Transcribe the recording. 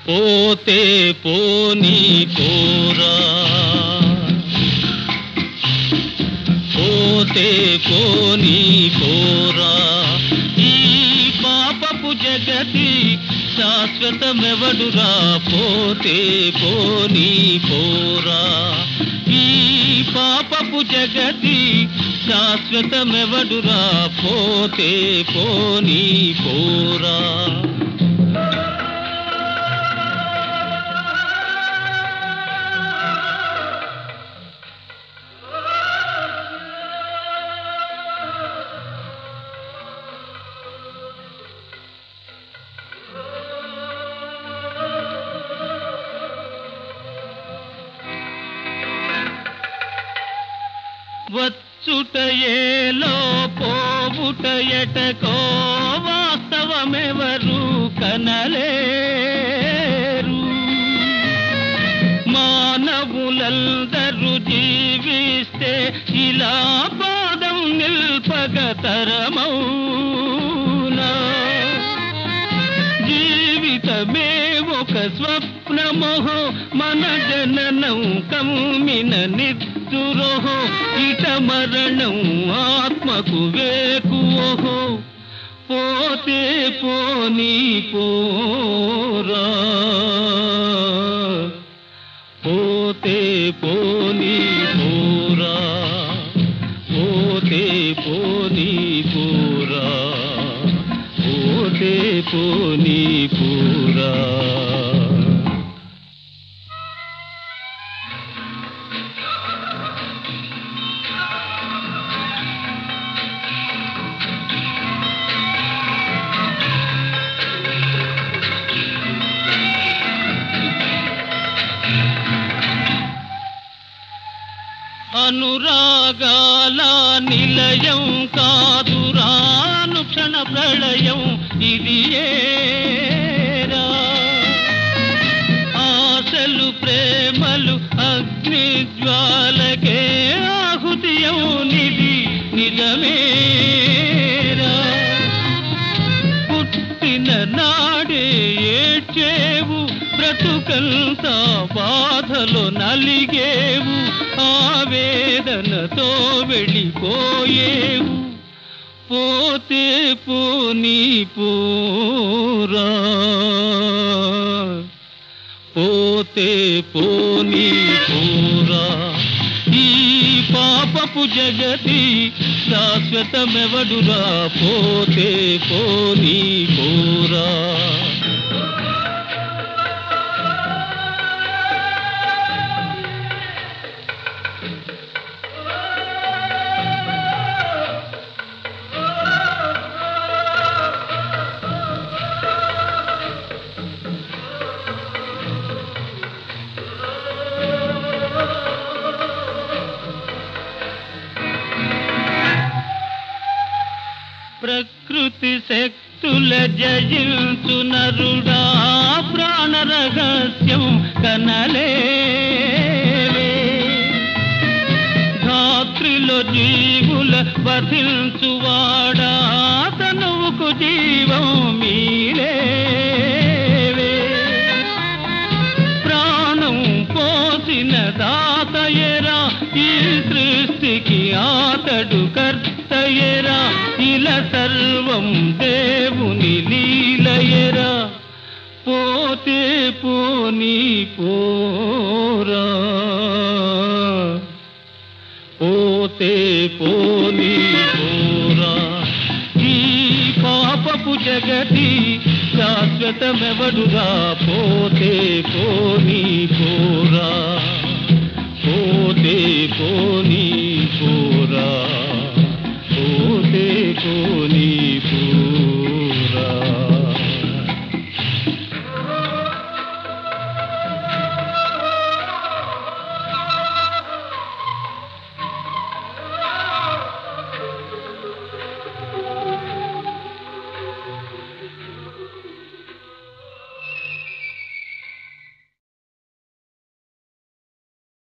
పోతే పోనీ పోరా, పోతే పోనీ పోరా, ఈ పాపపు జగతి శాశ్వతమెవడురా, పోతే పోనీ పోరా, ఈ పాపపు జగతి శాశ్వతమెవడురా, పోతే పోనీ పోరా. వచ్చుటయేలో పోవుటయటకో వాస్తవమెవరు కనలేరు. మానవులందరూ జీవిస్తే ఇలా పాదం నిల్పగతరమౌనా? జీవితమే ఒక స్వప్నమోహో, మన జననం కమ్మిన నిద్దురోహో, ఇట మరణం ఆత్మకు వేకువోహో, పోతే పోనీ పోరా, పోతే పోనీ పోరా, పోతే పోనీ పోరా, పోతే పోనీ పోరా. అనురాగాల నిలయం కాదురా అనుక్షణ ప్రళయం ఇది ఏరా. ఆశలు ప్రేమలు అగ్ని జ్వాలకే ఆహుతియౌనిది నిజమేరా. పుట్టిన నాడే ఏడ్చేవు, బ్రతుకంతా బాధలో నలిగేవు, ఆవేదనతో వెళ్ళిపోయేవు, పోతే పోనీ పోరా, పోతే పోనీ పోరా, ఈ పాపపు జగతి శాశ్వతమెవడురా, పోతే పోనీ పోరా. ప్రకృతి శక్తుల జయించు నరుడా, ప్రాణ రహస్యం కనలేవే. ధాత్రిలో జీవుల వధించువాడా, తనువుకు జీవం మీరేవే. ప్రాణం పోసిన దాతయరా, ఈ సృష్టికి ఆతడు కర్తయరా, ఇలా సర్వం దేవుని లీలయరా, పోతే పోనీ పోరా, పోతే పోనీ పోరా, ఈ పాపపు జగతి శాశ్వతమెవడురా, పోతే పోనీ పోరా, పోతే పోనీ పోరా, పోతే పోనీ పోరా.